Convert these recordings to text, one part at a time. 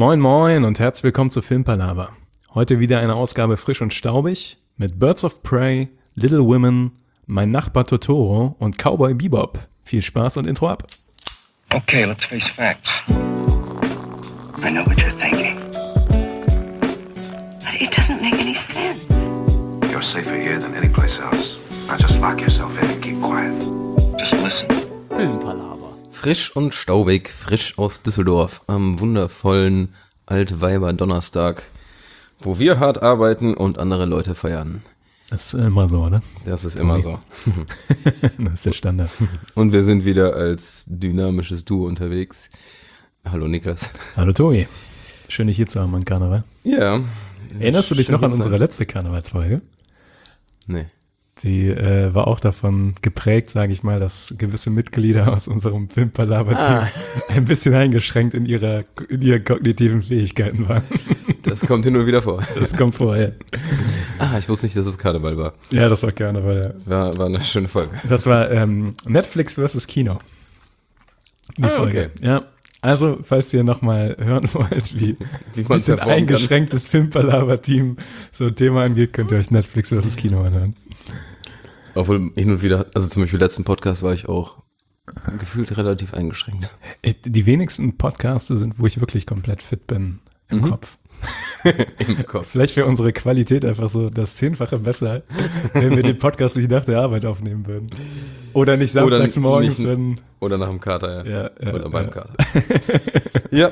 Moin moin und herzlich willkommen zu Filmpalava. Heute wieder eine Ausgabe frisch und staubig mit Birds of Prey, Little Women, Mein Nachbar Totoro und Cowboy Bebop. Viel Spaß und Intro ab. Okay, let's face facts. I know what you're thinking. But it doesn't make any sense. You're safer here than any place else. Now just lock yourself in and keep quiet. Just listen. Filmpalava. Frisch und staubig, frisch aus Düsseldorf am wundervollen Altweiber-Donnerstag, wo wir hart arbeiten und andere Leute feiern. Das ist immer so, oder? Das ist immer so. Das ist der Standard. Und wir sind wieder als dynamisches Duo unterwegs. Hallo Niklas. Hallo Tobi. Schön, dich hier zu haben an Karneval. Ja. Erinnerst du dich noch an Schön, unsere letzte Karnevalsfolge? Nee. Die war auch davon geprägt, sage ich mal, dass gewisse Mitglieder aus unserem Filmpalava-Team ein bisschen eingeschränkt in ihren kognitiven Fähigkeiten waren. Das kommt hier nur wieder vor. Das kommt vorher. Ich wusste nicht, dass es Karneval war. Ja, das war Karneval, ja. War eine schöne Folge. Das war Netflix versus Kino. Die Folge. Okay. Ja. Also, falls ihr nochmal hören wollt, wie man ein eingeschränktes Filmpalava-Team so ein Thema angeht, könnt ihr euch Netflix versus Kino anhören. Obwohl hin und wieder, also zum Beispiel letzten Podcast war ich auch gefühlt relativ eingeschränkt. Die wenigsten Podcasts sind, wo ich wirklich komplett fit bin im Kopf. Im Kopf. Vielleicht wäre unsere Qualität einfach so das 10-fache besser, wenn wir den Podcast nicht nach der Arbeit aufnehmen würden. Oder nicht samstags morgens, wenn... Oder nach dem Kater, ja. Oder beim Kater. Ja.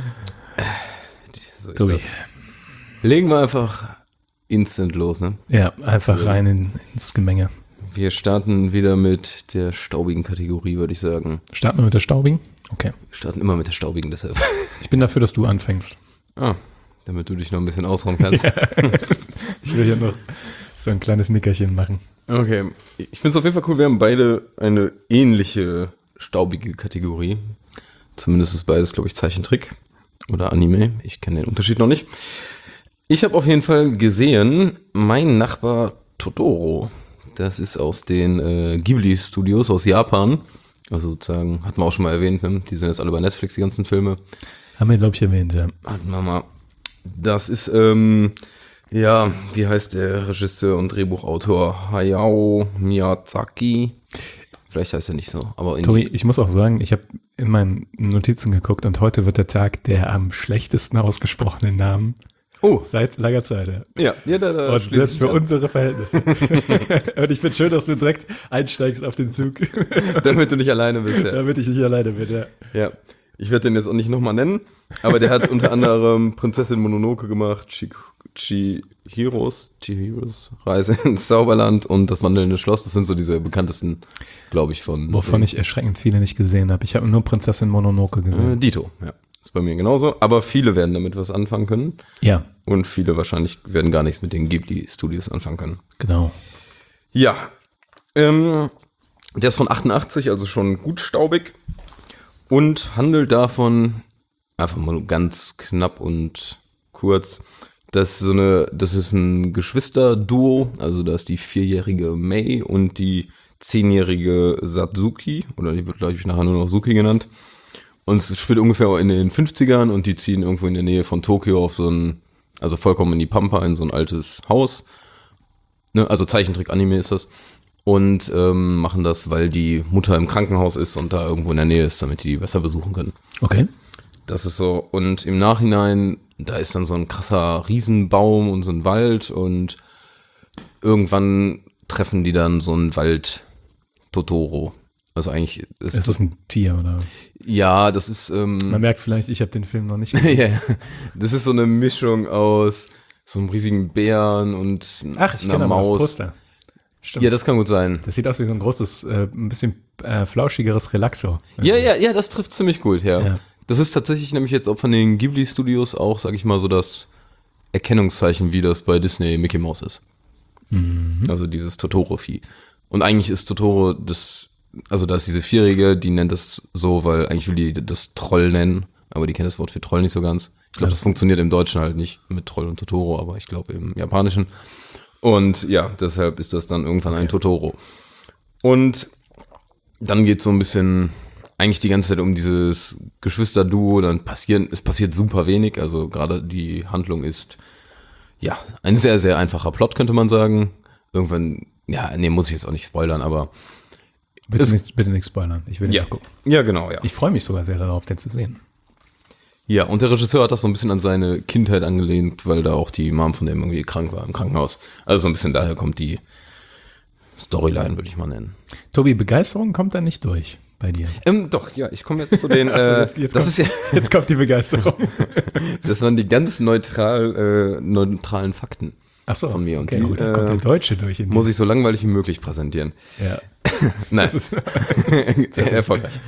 So ist Tobi. das. Legen wir einfach instant los, ne? Ja, einfach rein ins Gemenge. Wir starten wieder mit der staubigen Kategorie, würde ich sagen. Starten wir mit der Staubigen? Okay. Wir starten immer mit der staubigen, deshalb. Ich bin dafür, dass du anfängst. Damit du dich noch ein bisschen ausruhen kannst. Ich will hier noch so ein kleines Nickerchen machen. Okay. Ich finde es auf jeden Fall cool, wir haben beide eine ähnliche staubige Kategorie. Zumindest ist beides, glaube ich, Zeichentrick oder Anime. Ich kenne den Unterschied noch nicht. Ich habe auf jeden Fall gesehen, Mein Nachbar Totoro. Das ist aus den Ghibli-Studios aus Japan. Also sozusagen, hatten wir auch schon mal erwähnt, ne? Die sind jetzt alle bei Netflix, die ganzen Filme. Haben wir, glaube ich, erwähnt, ja. Hatten wir mal. Das ist, wie heißt der Regisseur und Drehbuchautor? Hayao Miyazaki. Vielleicht heißt er nicht so, aber Tobi, ich muss auch sagen, ich habe in meinen Notizen geguckt und heute wird der Tag der am schlechtesten ausgesprochenen Namen seit langer Zeit. Ja, da und selbst für unsere Verhältnisse. Und ich finde schön, dass du direkt einsteigst auf den Zug. Damit du nicht alleine bist, ja. Damit ich nicht alleine bin, ja. Ja, ich werde den jetzt auch nicht nochmal nennen, aber der hat unter anderem Prinzessin Mononoke gemacht, Chihiros Reise ins Zauberland und Das wandelnde Schloss. Das sind so diese bekanntesten, glaube ich, von... Wovon ich erschreckend viele nicht gesehen habe. Ich habe nur Prinzessin Mononoke gesehen. Dito, ja. Ist bei mir genauso. Aber viele werden damit was anfangen können. Ja. Und viele wahrscheinlich werden gar nichts mit den Ghibli-Studios anfangen können. Genau. Ja. Der ist von 88, also schon gut staubig. Und handelt davon, einfach mal ganz knapp und kurz, das ist ein Geschwisterduo, also da ist die 4-jährige Mei und die 10-jährige Satsuki, oder die wird, glaube ich, nachher nur noch Suki genannt. Und es spielt ungefähr in den 50ern und die ziehen irgendwo in der Nähe von Tokio auf also vollkommen in die Pampa, in so ein altes Haus. Ne? Also Zeichentrick-Anime ist das. Und machen das, weil die Mutter im Krankenhaus ist und da irgendwo in der Nähe ist, damit die besser besuchen können. Okay. Das ist so. Und im Nachhinein, da ist dann so ein krasser Riesenbaum und so ein Wald und irgendwann treffen die dann so einen Wald-Totoro. Also eigentlich ist das ein Tier, oder? Ja, das ist... Man merkt vielleicht, ich habe den Film noch nicht gesehen. Ja, das ist so eine Mischung aus so einem riesigen Bären und einer Maus. Das Poster. Stimmt. Ja, das kann gut sein. Das sieht aus wie so ein großes, ein bisschen flauschigeres Relaxo. Ja, das trifft ziemlich gut, ja. Das ist tatsächlich nämlich jetzt auch von den Ghibli-Studios auch, sag ich mal, so das Erkennungszeichen, wie das bei Disney Mickey Mouse ist. Mhm. Also dieses Totoro-Vieh. Und eigentlich ist Totoro also da ist diese 4-Jährige, die nennt das so, weil eigentlich will die das Troll nennen, aber die kennt das Wort für Troll nicht so ganz. Ich glaube, das funktioniert im Deutschen halt nicht mit Troll und Totoro, aber ich glaube im Japanischen. Und ja, deshalb ist das dann irgendwann ein Totoro. Und dann geht so ein bisschen eigentlich die ganze Zeit um dieses Geschwisterduo, es passiert super wenig, also gerade die Handlung ist, ja, ein sehr, sehr einfacher Plot, könnte man sagen. Irgendwann, muss ich jetzt auch nicht spoilern, aber Bitte nicht spoilern. Ich will den noch gucken. Ja, genau, ja. Ich freue mich sogar sehr darauf, den zu sehen. Ja, und der Regisseur hat das so ein bisschen an seine Kindheit angelehnt, weil da auch die Mom von dem irgendwie krank war im Krankenhaus. Also so ein bisschen daher kommt die Storyline, würde ich mal nennen. Tobi, Begeisterung kommt da nicht durch bei dir. Doch, ja, ich komme jetzt zu den. Jetzt kommt die Begeisterung. Das waren die ganz neutralen Fakten. Ach so, von mir. Und okay, da kommt der Deutsche durch. Muss ich so langweilig wie möglich präsentieren. Ja. Nein, das ist sehr erfolgreich.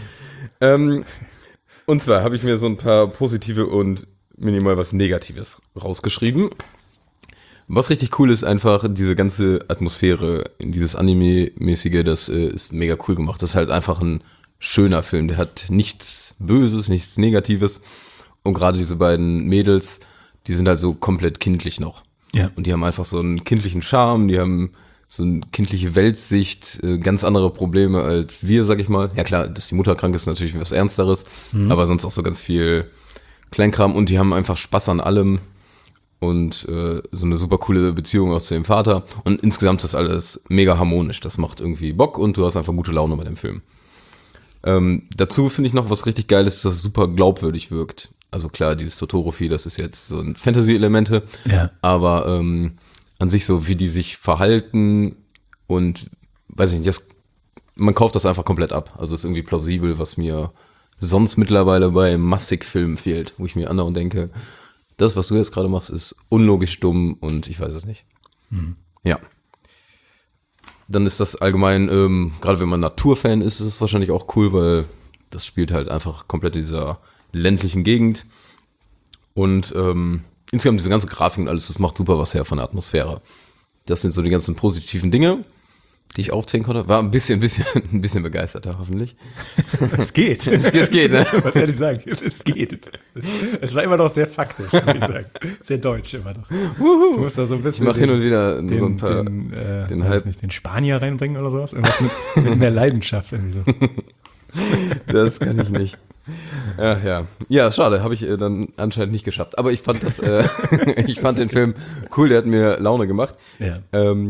Und zwar habe ich mir so ein paar positive und minimal was Negatives rausgeschrieben. Was richtig cool ist, einfach diese ganze Atmosphäre, dieses Anime-mäßige, das ist mega cool gemacht. Das ist halt einfach ein schöner Film. Der hat nichts Böses, nichts Negatives. Und gerade diese beiden Mädels, die sind halt so komplett kindlich noch. Ja. Und die haben einfach so einen kindlichen Charme, die haben so eine kindliche Weltsicht, ganz andere Probleme als wir, sag ich mal. Ja klar, dass die Mutter krank ist, natürlich was Ernsteres, aber sonst auch so ganz viel Kleinkram und die haben einfach Spaß an allem und so eine super coole Beziehung auch zu dem Vater und insgesamt ist alles mega harmonisch, das macht irgendwie Bock und du hast einfach gute Laune bei dem Film. Dazu finde ich noch was richtig Geiles, dass es super glaubwürdig wirkt. Also klar, dieses Totoro-Vieh, das ist jetzt so ein Fantasy-Elemente, aber an sich so, wie die sich verhalten und, weiß ich nicht, man kauft das einfach komplett ab. Also ist irgendwie plausibel, was mir sonst mittlerweile bei Massigfilmen fehlt, wo ich mir andauernd denke, das, was du jetzt gerade machst, ist unlogisch dumm und ich weiß es nicht. Ja. Dann ist das allgemein, gerade wenn man Naturfan ist es wahrscheinlich auch cool, weil das spielt halt einfach komplett in dieser ländlichen Gegend und insgesamt diese ganze Grafik und alles, das macht super was her von der Atmosphäre. Das sind so die ganzen positiven Dinge, die ich aufzählen konnte. War ein bisschen begeisterter, hoffentlich. Es geht. Es geht, ne? Was soll ich sagen? Es geht. Es war immer noch sehr faktisch, würde ich sagen. Sehr deutsch immer noch. Du musst da so ein bisschen. Ich mache hin und wieder so ein paar. Den Spanier reinbringen oder sowas. Irgendwas mit mehr Leidenschaft irgendwie so. Das kann ich nicht. Ach ja. Ja, schade, habe ich dann anscheinend nicht geschafft. Aber ich fand ich fand den Film cool, der hat mir Laune gemacht. Ja.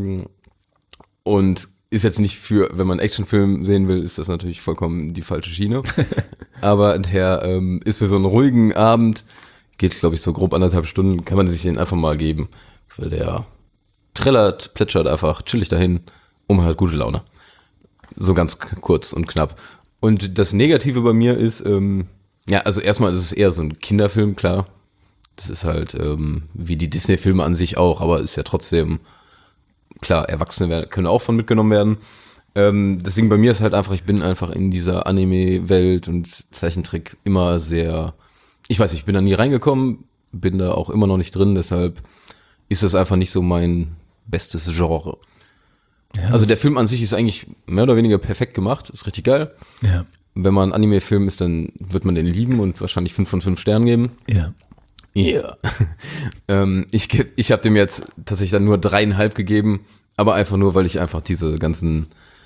Und ist jetzt nicht für, wenn man einen Actionfilm sehen will, ist das natürlich vollkommen die falsche Schiene. Aber der ist für so einen ruhigen Abend, geht glaube ich so grob 1,5 Stunden, kann man sich den einfach mal geben. Weil der trällert, plätschert einfach chillig dahin und man hat gute Laune. So ganz kurz und knapp. Und das Negative bei mir ist, also erstmal ist es eher so ein Kinderfilm, klar. Das ist halt wie die Disney-Filme an sich auch, aber ist ja trotzdem, klar, Erwachsene können auch von mitgenommen werden. Deswegen bei mir ist halt einfach, ich bin einfach in dieser Anime-Welt und Zeichentrick immer sehr, ich weiß nicht, ich bin da nie reingekommen, bin da auch immer noch nicht drin, deshalb ist das einfach nicht so mein bestes Genre. Ja, also der Film an sich ist eigentlich mehr oder weniger perfekt gemacht, ist richtig geil. Ja. Wenn man Anime-Film ist, dann wird man den lieben und wahrscheinlich 5 von 5 Sternen geben. Ja. Ja. Ich habe dem jetzt tatsächlich dann nur 3,5 gegeben, aber einfach nur, weil ich einfach diese ganzen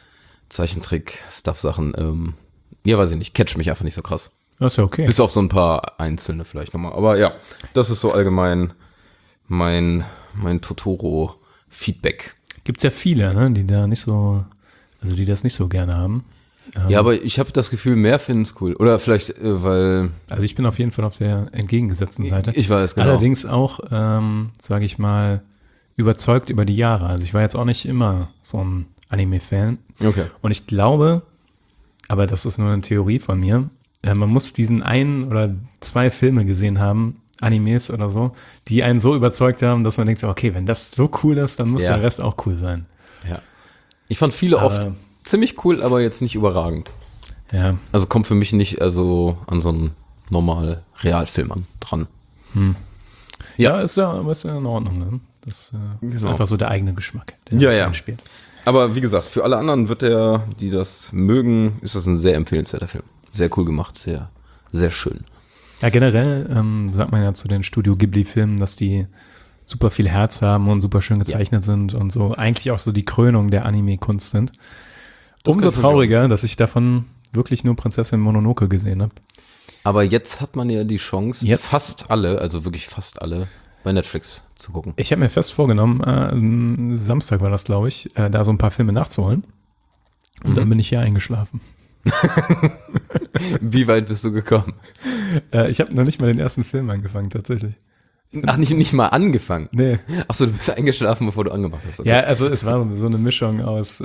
Zeichentrick-Stuff-Sachen, weiß ich nicht, catch mich einfach nicht so krass. Das ist ja okay. Bis auf so ein paar einzelne vielleicht nochmal. Aber ja, das ist so allgemein mein Totoro-Feedback. Gibt's ja viele, ne, die da nicht so, also die das nicht so gerne haben. Ja, aber ich habe das Gefühl, mehr finden es cool. Oder vielleicht, weil... Also ich bin auf jeden Fall auf der entgegengesetzten Seite. Ich weiß, genau. Allerdings auch, sage ich mal, überzeugt über die Jahre. Also ich war jetzt auch nicht immer so ein Anime-Fan. Okay. Und ich glaube, aber das ist nur eine Theorie von mir, man muss diesen 1 oder 2 Filme gesehen haben, Animes oder so, die einen so überzeugt haben, dass man denkt so, okay, wenn das so cool ist, dann muss der Rest auch cool sein. Ja. Ich fand viele oft ziemlich cool, aber jetzt nicht überragend. Ja. Also kommt für mich nicht also an so einen normal Realfilm dran. Ja, ist ja in Ordnung. Ne? Das ist einfach so der eigene Geschmack, der spielt. Aber wie gesagt, für alle anderen die das mögen, ist das ein sehr empfehlenswerter Film. Sehr cool gemacht, sehr, sehr schön. Ja, generell sagt man ja zu den Studio Ghibli-Filmen, dass die super viel Herz haben und super schön gezeichnet sind und so eigentlich auch so die Krönung der Anime-Kunst sind. Umso trauriger, dass ich davon wirklich nur Prinzessin Mononoke gesehen habe. Aber jetzt hat man ja die Chance, Jetzt? fast alle, also wirklich fast alle, bei Netflix zu gucken. Ich habe mir fest vorgenommen, Samstag war das, glaube ich, da so ein paar Filme nachzuholen. Und dann bin ich hier eingeschlafen. Wie weit bist du gekommen? Ich habe noch nicht mal den ersten Film angefangen, tatsächlich. Ach, nicht mal angefangen? Nee. Achso, du bist eingeschlafen, bevor du angemacht hast. Okay. Ja, also es war so eine Mischung aus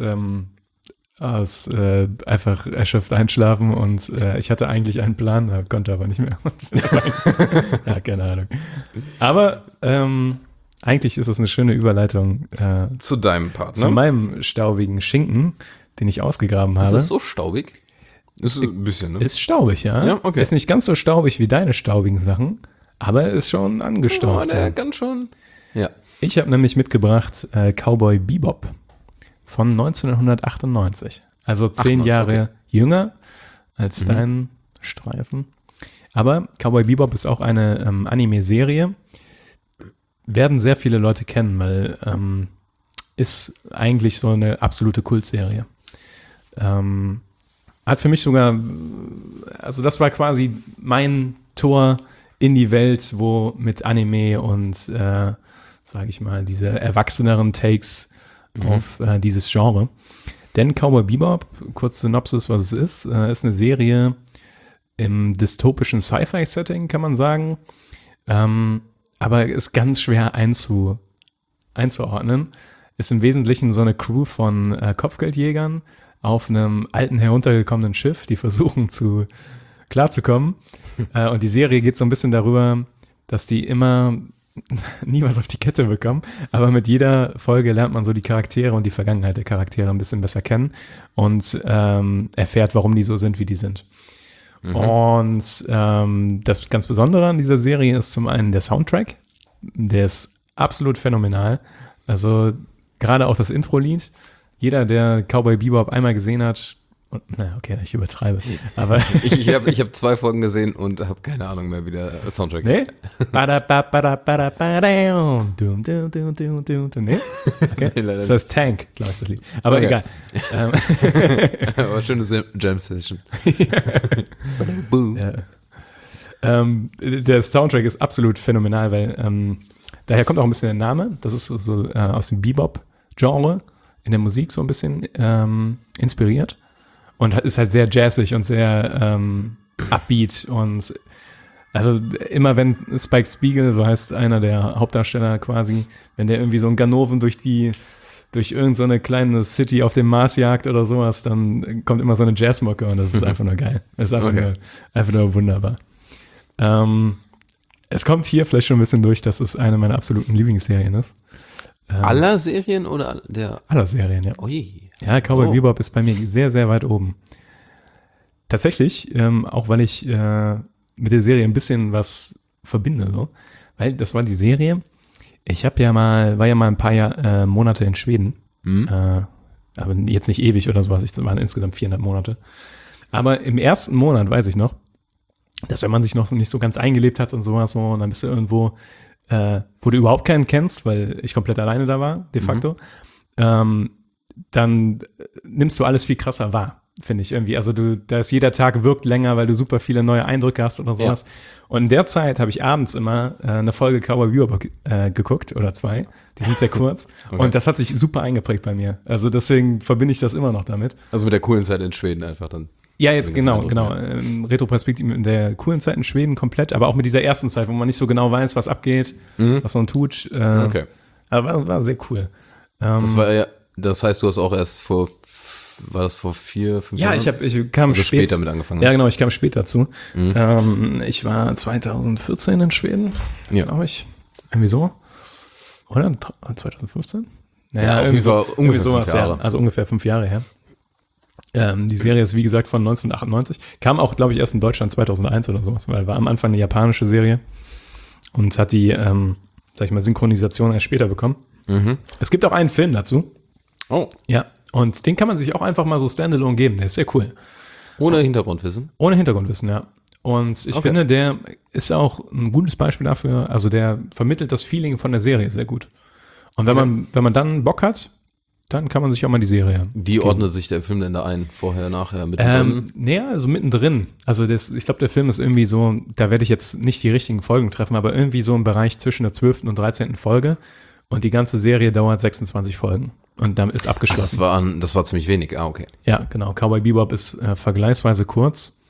einfach erschöpft einschlafen und ich hatte eigentlich einen Plan, konnte aber nicht mehr. Ja, keine Ahnung. Aber eigentlich ist es eine schöne Überleitung Zu deinem Part, zu ne? meinem staubigen Schinken, den ich ausgegraben habe. Ist das so staubig? Ist ein bisschen, ne? Ist staubig, ja. Ja, okay. Ist nicht ganz so staubig wie deine staubigen Sachen, aber ist schon angestaubt. der so. kann schon. Ja. Ich habe nämlich mitgebracht Cowboy Bebop von 1998. Also 10 98, Jahre okay. jünger als dein Streifen. Aber Cowboy Bebop ist auch eine Anime-Serie. Werden sehr viele Leute kennen, weil ist eigentlich so eine absolute Kultserie. Hat für mich sogar, also das war quasi mein Tor in die Welt, wo mit Anime und, sage ich mal, diese erwachseneren Takes auf dieses Genre. Denn Cowboy Bebop, kurz Synopsis, was es ist eine Serie im dystopischen Sci-Fi-Setting, kann man sagen. Aber ist ganz schwer einzuordnen. Ist im Wesentlichen so eine Crew von Kopfgeldjägern auf einem alten, heruntergekommenen Schiff, die versuchen klarzukommen. Und die Serie geht so ein bisschen darüber, dass die immer nie was auf die Kette bekommen, aber mit jeder Folge lernt man so die Charaktere und die Vergangenheit der Charaktere ein bisschen besser kennen und erfährt, warum die so sind, wie die sind. Und das ganz Besondere an dieser Serie ist zum einen der Soundtrack, der ist absolut phänomenal. Also gerade auch das Intro-Lied. Jeder, der Cowboy Bebop einmal gesehen hat, okay, ich übertreibe, aber Ich hab 2 Folgen gesehen und habe keine Ahnung mehr, wie der Soundtrack nee? Nee? Okay. Nee, leider Das heißt Tank, glaube ich, das Lied. Aber Okay. egal. Aber schöne Jam-Session. Der Soundtrack ist absolut phänomenal, weil daher kommt auch ein bisschen der Name. Das ist so aus dem Bebop-Genre in der Musik so ein bisschen inspiriert. Und ist halt sehr jazzig und sehr upbeat und also immer wenn Spike Spiegel, so heißt einer der Hauptdarsteller quasi, wenn der irgendwie so einen Ganoven durch irgend so eine kleine City auf dem Mars jagt oder sowas, dann kommt immer so eine Jazzmucke und das ist einfach nur geil. Das ist einfach nur wunderbar. Es kommt hier vielleicht schon ein bisschen durch, dass es eine meiner absoluten Lieblingsserien ist. Aller Serien oder der? Aller Serien, ja. Ui. Ja, Cowboy Bebop ist bei mir sehr, sehr weit oben. Tatsächlich, auch weil ich mit der Serie ein bisschen was verbinde, so. Weil das war die Serie. Ich war ja mal ein paar Monate in Schweden. Aber jetzt nicht ewig oder sowas. Es waren insgesamt 400 Monate. Aber im ersten Monat weiß ich noch, dass wenn man sich noch nicht so ganz eingelebt hat und sowas so, und dann bist du irgendwo, wo du überhaupt keinen kennst, weil ich komplett alleine da war, de facto, dann nimmst du alles viel krasser wahr, finde ich irgendwie. Also da ist jeder Tag wirkt länger, weil du super viele neue Eindrücke hast oder sowas. Ja. Und in der Zeit habe ich abends immer eine Folge Cowboy Bebop geguckt oder 2. Die sind sehr kurz. Okay. Und das hat sich super eingeprägt bei mir. Also deswegen verbinde ich das immer noch damit. Also mit der coolen Zeit in Schweden einfach dann. Ja, jetzt genau. Retroperspektive mit der coolen Zeit in Schweden komplett, aber auch mit dieser ersten Zeit, wo man nicht so genau weiß, was abgeht, was man tut. Okay. Aber war sehr cool. Das heißt, du hast auch erst war das vor 4, 5 Jahren? Ja, ich kam später mit angefangen. Ja, genau, ich kam später zu. Ich war 2014 in Schweden, glaube ich. Irgendwie so. Oder? 2015? Naja, ungefähr sowas, 5 Jahre. Ja, also ungefähr 5 Jahre her. Die Serie ist, wie gesagt, von 1998. Kam auch, glaube ich, erst in Deutschland 2001 oder sowas, weil war am Anfang eine japanische Serie und hat die, sag ich mal, Synchronisation erst später bekommen. Es gibt auch einen Film dazu. Oh. Ja, und den kann man sich auch einfach mal so standalone geben. Der ist sehr cool. Ohne Hintergrundwissen? Ohne Hintergrundwissen, ja. Und ich finde, der ist auch ein gutes Beispiel dafür. Also der vermittelt das Feeling von der Serie sehr gut. Und wenn man dann Bock hat, dann kann man sich auch mal die Serie. Wie ordnet sich der Film denn da ein? Vorher, nachher, mittendrin? Also mittendrin. Also ich glaube, der Film ist irgendwie so, da werde ich jetzt nicht die richtigen Folgen treffen, aber irgendwie so im Bereich zwischen der 12. und 13. Folge. Und die ganze Serie dauert 26 Folgen. Und dann ist abgeschlossen. Das war ziemlich wenig. Ah, okay. Ja, genau. Cowboy Bebop ist vergleichsweise kurz.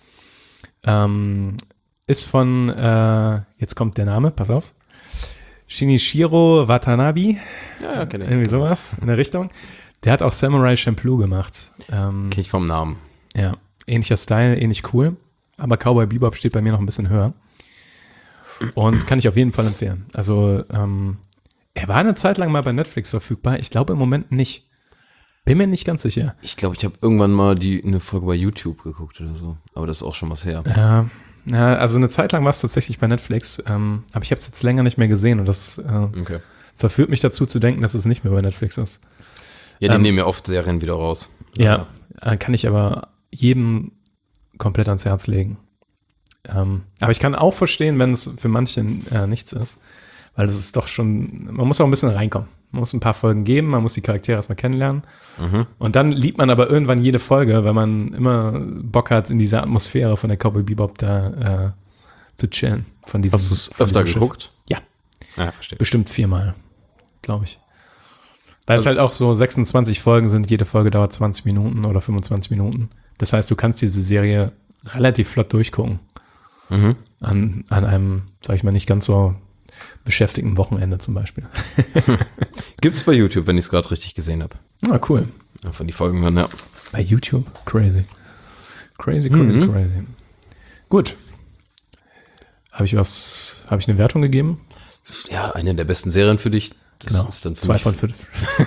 Ist von, jetzt kommt der Name, pass auf. Shinichiro Watanabe. Ja, kenne ich. Irgendwie sowas in der Richtung. Der hat auch Samurai Champloo gemacht. Kenn ich vom Namen. Ja, ähnlicher Style, ähnlich cool. Aber Cowboy Bebop steht bei mir noch ein bisschen höher. Und kann ich auf jeden Fall empfehlen. Also, er war eine Zeit lang mal bei Netflix verfügbar. Ich glaube im Moment nicht. Bin mir nicht ganz sicher. Ich glaube, ich habe irgendwann mal eine Folge bei YouTube geguckt oder so. Aber das ist auch schon was her. Ja, also eine Zeit lang war es tatsächlich bei Netflix. Aber ich habe es jetzt länger nicht mehr gesehen. Und das Okay. verführt mich dazu zu denken, dass es nicht mehr bei Netflix ist. Ja, die nehmen ja oft Serien wieder raus. Ja, kann ich aber jedem komplett ans Herz legen. Aber ich kann auch verstehen, wenn es für manche nichts ist. Weil das ist doch schon, man muss auch ein bisschen reinkommen. Man muss ein paar Folgen geben, man muss die Charaktere erstmal kennenlernen. Und dann liebt man aber irgendwann jede Folge, weil man immer Bock hat, in dieser Atmosphäre von der Cowboy Bebop da zu chillen. Hast du es öfter geguckt? Ja. Ja, verstehe. Bestimmt 4-mal, glaube ich. Weil es halt auch so 26 Folgen sind, jede Folge dauert 20 Minuten oder 25 Minuten. Das heißt, du kannst diese Serie relativ flott durchgucken. An einem, sag ich mal, nicht ganz so beschäftigten Wochenende zum Beispiel. Gibt's bei YouTube, wenn ich es gerade richtig gesehen habe. Ah, cool. Ja, von die Folgen dann, ja. Bei YouTube? Crazy. Crazy. Gut. Habe ich eine Wertung gegeben? Ja, eine der besten Serien für dich. Das Genau. ist dann für 2 mich- von 5.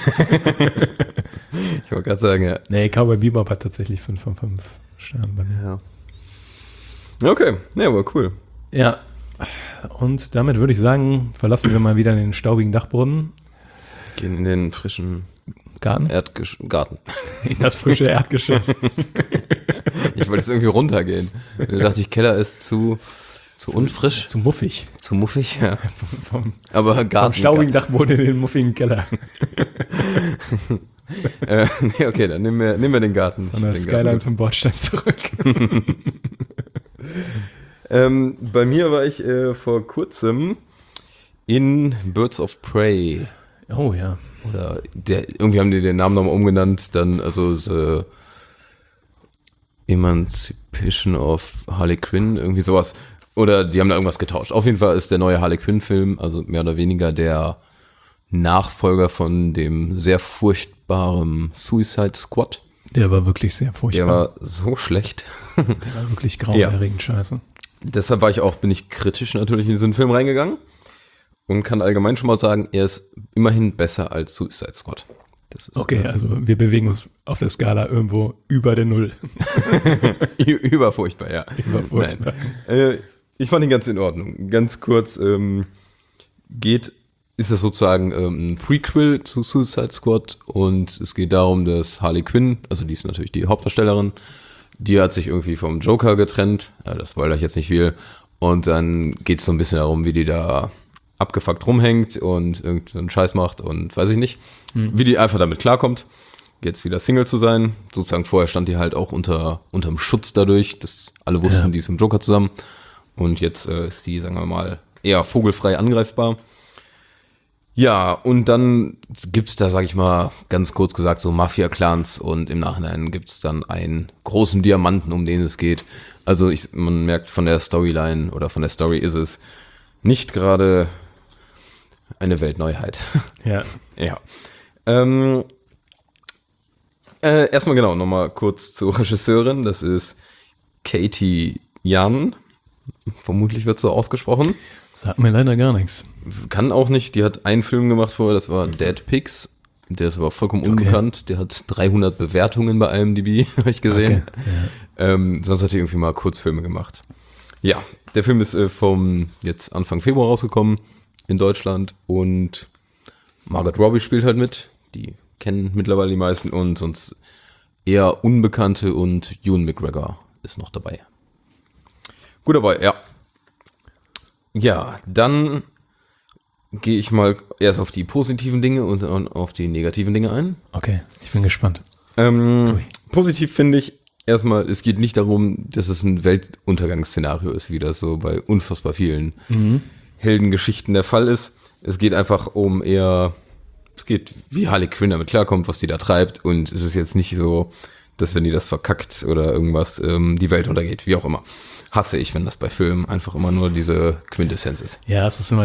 Ich wollte gerade sagen, ja. Nee, Cowboy Bebop hat tatsächlich 5 von 5 Sternen bei mir. Okay, ja, aber cool. Ja. Und damit würde ich sagen, verlassen wir mal wieder den staubigen Dachboden. Gehen in den frischen Garten. Garten. In das frische Erdgeschoss. Ich wollte jetzt irgendwie runtergehen. Da dachte ich, Keller ist zu unfrisch, Zu muffig. zu muffig, ja. Vom Aber Garten. staubigen Dachboden in den muffigen Keller. Nee, okay, dann nehmen wir den Garten. Von der Den Skyline Garten. zum Bordstein zurück. Bei mir war ich vor kurzem in Birds of Prey. Oh ja. Oder irgendwie haben die den Namen nochmal umgenannt, dann also The Emancipation of Harley Quinn, irgendwie sowas. Oder die haben da irgendwas getauscht. Auf jeden Fall ist der neue Harley Quinn-Film, also mehr oder weniger der Nachfolger von dem sehr furchtbaren Suicide Squad. Der war wirklich sehr furchtbar. Der war so schlecht. Der war wirklich grauenerregend scheiße. Deshalb bin ich kritisch natürlich in diesen Film reingegangen und kann allgemein schon mal sagen, er ist immerhin besser als Suicide Squad. Das ist, Okay, also wir bewegen uns auf der Skala irgendwo über der Null. überfurchtbar, ja. Überfurchtbar. Nein. Ich fand ihn ganz in Ordnung. Ganz kurz ist das sozusagen ein Prequel zu Suicide Squad und es geht darum, dass Harley Quinn, also die ist natürlich die Hauptdarstellerin, die hat sich irgendwie vom Joker getrennt, das spoilere ich jetzt nicht viel, und dann geht es so ein bisschen darum, wie die da abgefuckt rumhängt und irgendeinen Scheiß macht und weiß ich nicht, wie die einfach damit klarkommt, jetzt wieder Single zu sein. Sozusagen vorher stand die halt auch unterm Schutz dadurch, dass alle wussten, die ist mit dem Joker zusammen und jetzt ist die, sagen wir mal, eher vogelfrei angreifbar. Ja, und dann gibt's da, sag ich mal, ganz kurz gesagt, so Mafia-Clans und im Nachhinein gibt's dann einen großen Diamanten, um den es geht. Also man merkt von der Storyline oder von der Story ist es nicht gerade eine Weltneuheit. Ja. Ja. Erstmal genau, nochmal kurz zur Regisseurin. Das ist Katie Yan. Vermutlich wird so ausgesprochen. Sagt mir leider gar nichts. Kann auch nicht. Die hat einen Film gemacht vorher, das war Dead Pigs. Der ist aber vollkommen unbekannt. Der hat 300 Bewertungen bei IMDb, habe ich gesehen. Okay. Sonst hat die irgendwie mal Kurzfilme gemacht. Ja, der Film ist vom jetzt Anfang Februar rausgekommen in Deutschland und Margot Robbie spielt halt mit. Die kennen mittlerweile die meisten und sonst eher Unbekannte und Ewan McGregor ist noch dabei. Gut dabei, ja. Ja, dann gehe ich mal erst auf die positiven Dinge und dann auf die negativen Dinge ein. Okay, ich bin gespannt. Positiv finde ich erstmal, es geht nicht darum, dass es ein Weltuntergangsszenario ist, wie das so bei unfassbar vielen Heldengeschichten der Fall ist. Es geht einfach es geht, wie Harley Quinn damit klarkommt, was die da treibt, und es ist jetzt nicht so, dass wenn die das verkackt oder irgendwas, die Welt untergeht, wie auch immer. Hasse ich, wenn das bei Filmen einfach immer nur diese Quintessenz ist. Ja, es ist immer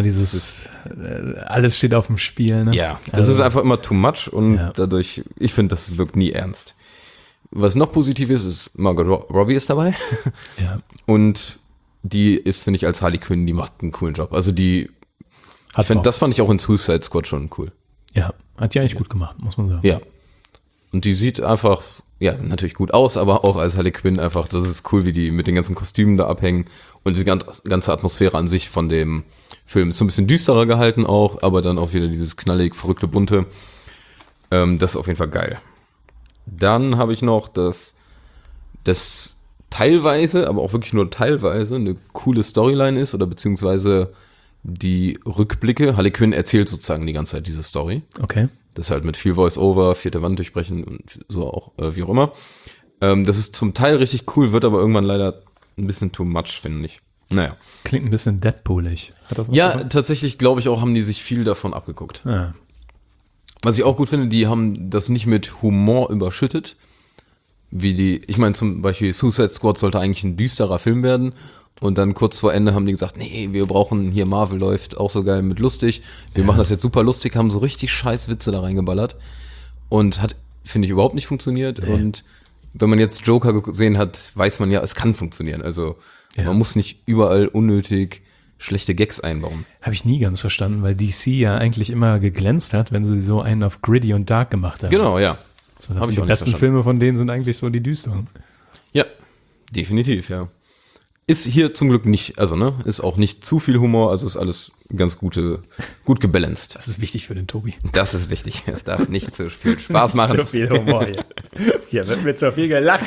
alles steht auf dem Spiel, ne? Ja, das ist einfach immer too much und Ja. dadurch, ich finde, das wirkt nie ernst. Was noch positiv ist, Margot Robbie ist dabei. Ja. Und die ist, finde ich, als Harley Quinn, die macht einen coolen Job. Also Bock. das fand ich auch in Suicide Squad schon cool. Ja, hat die eigentlich gut gemacht, muss man sagen. Ja. Und die sieht einfach, ja, natürlich gut aus, aber auch als Harley Quinn einfach, das ist cool, wie die mit den ganzen Kostümen da abhängen. Und die ganze Atmosphäre an sich von dem Film ist so ein bisschen düsterer gehalten auch, aber dann auch wieder dieses knallig, verrückte, bunte. Das ist auf jeden Fall geil. Dann habe ich noch das teilweise, aber auch wirklich nur teilweise eine coole Storyline ist, oder beziehungsweise die Rückblicke. Harley Quinn erzählt sozusagen die ganze Zeit diese Story. Okay. Das halt mit viel Voice-Over, vierte Wand durchbrechen und so auch, wie auch immer. Das ist zum Teil richtig cool, wird aber irgendwann leider ein bisschen too much, finde ich. Naja. Klingt ein bisschen Deadpoolig. Hat das was Ja, davon? tatsächlich glaube ich auch, haben die sich viel davon abgeguckt. Ja. Was ich auch gut finde, die haben das nicht mit Humor überschüttet. Ich meine zum Beispiel Suicide Squad sollte eigentlich ein düsterer Film werden. Und dann kurz vor Ende haben die gesagt, nee, wir brauchen hier, Marvel läuft auch so geil mit lustig. Wir machen das jetzt super lustig, haben so richtig scheiß Witze da reingeballert. Und hat, finde ich, überhaupt nicht funktioniert. Nee. Und wenn man jetzt Joker gesehen hat, weiß man ja, es kann funktionieren. Also man muss nicht überall unnötig schlechte Gags einbauen. Habe ich nie ganz verstanden, weil DC ja eigentlich immer geglänzt hat, wenn sie so einen auf Gritty und Dark gemacht haben. Genau, ja. So, dass Hab ich die auch nicht besten verstanden. Filme von denen sind eigentlich so die düsteren. Ja, definitiv, ja. Ist hier zum Glück nicht, also ne, ist auch nicht zu viel Humor, also ist alles ganz gut gebalanced. Das ist wichtig für den Tobi. Das ist wichtig. Es darf nicht zu viel Spaß machen. Zu viel Humor hier. Hier wird mit so viel gelacht.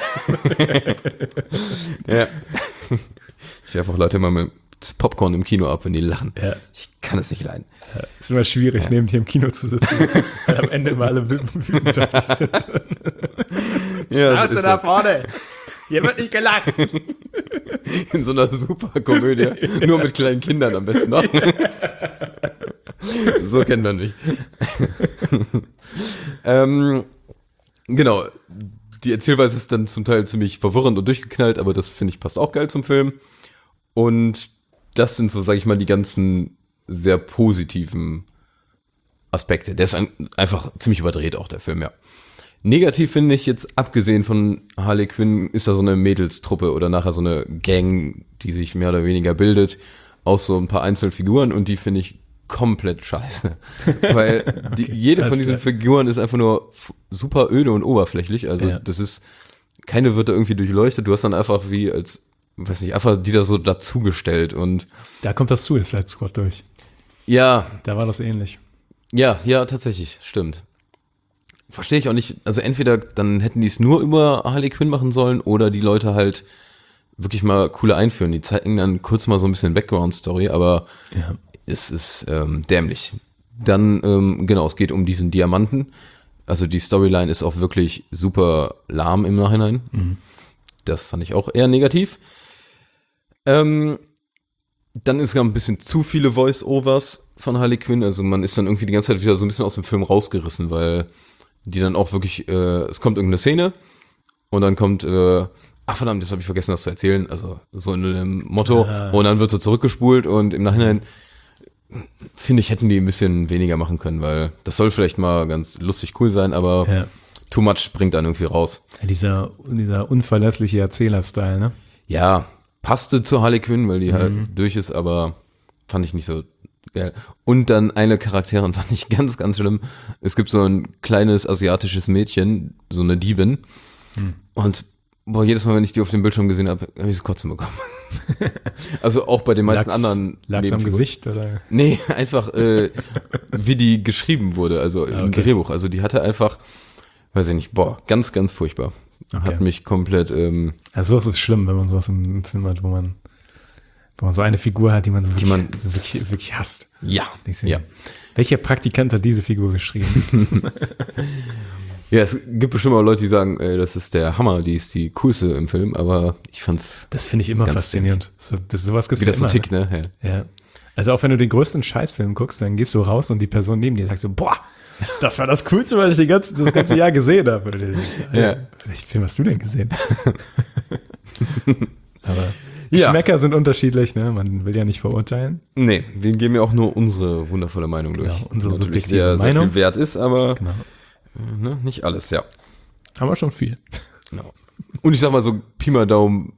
Ja. Ich werfe auch Leute immer mit Popcorn im Kino ab, wenn die lachen. Ja. Ich kann es nicht leiden. Ist immer schwierig, neben dir im Kino zu sitzen, weil am Ende immer alle wütend auf dich sind. Ja, Also da vorne! Hier wird nicht gelacht! in so einer super Komödie. Nur mit kleinen Kindern am besten noch. So kennt man mich. Genau. Die Erzählweise ist dann zum Teil ziemlich verwirrend und durchgeknallt, aber das, finde ich, passt auch geil zum Film. Und das sind so, sag ich mal, die ganzen sehr positiven Aspekte. Der ist einfach ziemlich überdreht auch, der Film, ja. Negativ finde ich jetzt, abgesehen von Harley Quinn, ist da so eine Mädelstruppe oder nachher so eine Gang, die sich mehr oder weniger bildet, aus so ein paar Einzelfiguren, und die finde ich komplett scheiße. Weil jede von diesen Figuren ist einfach nur super öde und oberflächlich. Also das ist, keine wird da irgendwie durchleuchtet. Du hast dann einfach weiß nicht, einfach die da so dazugestellt, und Da kommt das Suicide Squad durch. ja, Da war das ähnlich. ja, tatsächlich, stimmt. Verstehe ich auch nicht. Also entweder dann hätten die es nur über Harley Quinn machen sollen, oder die Leute halt wirklich mal coole einführen. Die zeigen dann kurz mal so ein bisschen Background-Story, aber Ja. es ist dämlich. Dann, genau, es geht um diesen Diamanten. Also die Storyline ist auch wirklich super lahm im Nachhinein. Das fand ich auch eher negativ. Dann ist ja ein bisschen zu viele Voice-Overs von Harley Quinn. Also man ist dann irgendwie die ganze Zeit wieder so ein bisschen aus dem Film rausgerissen, weil die dann auch wirklich, es kommt irgendeine Szene und dann kommt, ach verdammt, jetzt habe ich vergessen, das zu erzählen. Also so in dem Motto. Und dann wird so zurückgespult, und im Nachhinein, finde ich, hätten die ein bisschen weniger machen können, weil das soll vielleicht mal ganz lustig cool sein, aber too much bringt dann irgendwie raus. Ja, dieser unverlässliche Erzähler-Style, ne? Ja, passte zu Harley Quinn, weil die halt durch ist, aber fand ich nicht so geil. Und dann eine Charakterin fand ich ganz, ganz schlimm. Es gibt so ein kleines asiatisches Mädchen, so eine Diebin. Und jedes Mal, wenn ich die auf dem Bildschirm gesehen habe, habe ich das Kotzen bekommen. Also auch bei den meisten anderen Lag's am Nebenfiguren. Gesicht, oder? Nee, einfach wie die geschrieben wurde, also im Drehbuch. Also die hatte einfach, weiß ich nicht, ganz, ganz furchtbar. Okay. Hat mich komplett, Also sowas ist schlimm, wenn man sowas im Film hat, wo Wo man so eine Figur hat, die man so Die man- wirklich hasst. Ja. Denkst du, Ja. Welcher Praktikant hat diese Figur geschrieben? Ja, es gibt bestimmt auch Leute, die sagen, ey, das ist der Hammer, die ist die coolste im Film, aber ich fand's, Das finde ich immer Ganz faszinierend. Sowas gibt's wie das so immer. tickt, ne? Ja. Ja. Also auch wenn du den größten Scheißfilm guckst, dann gehst du raus und die Person neben dir sagt so, boah, das war das Coolste, was ich das ganze Jahr gesehen habe. Und du denkst, Ja. welchen Film hast du denn gesehen? Aber Ja. Geschmäcker sind unterschiedlich, ne? Man will ja nicht verurteilen. Nee, wir geben ja auch nur unsere wundervolle Meinung durch. Genau, unsere Die natürlich subjektive sehr Meinung. viel wert ist, aber Genau. ne, nicht alles, ja. Haben wir schon viel. Genau. Und ich sag mal so, Pi mal Daumen,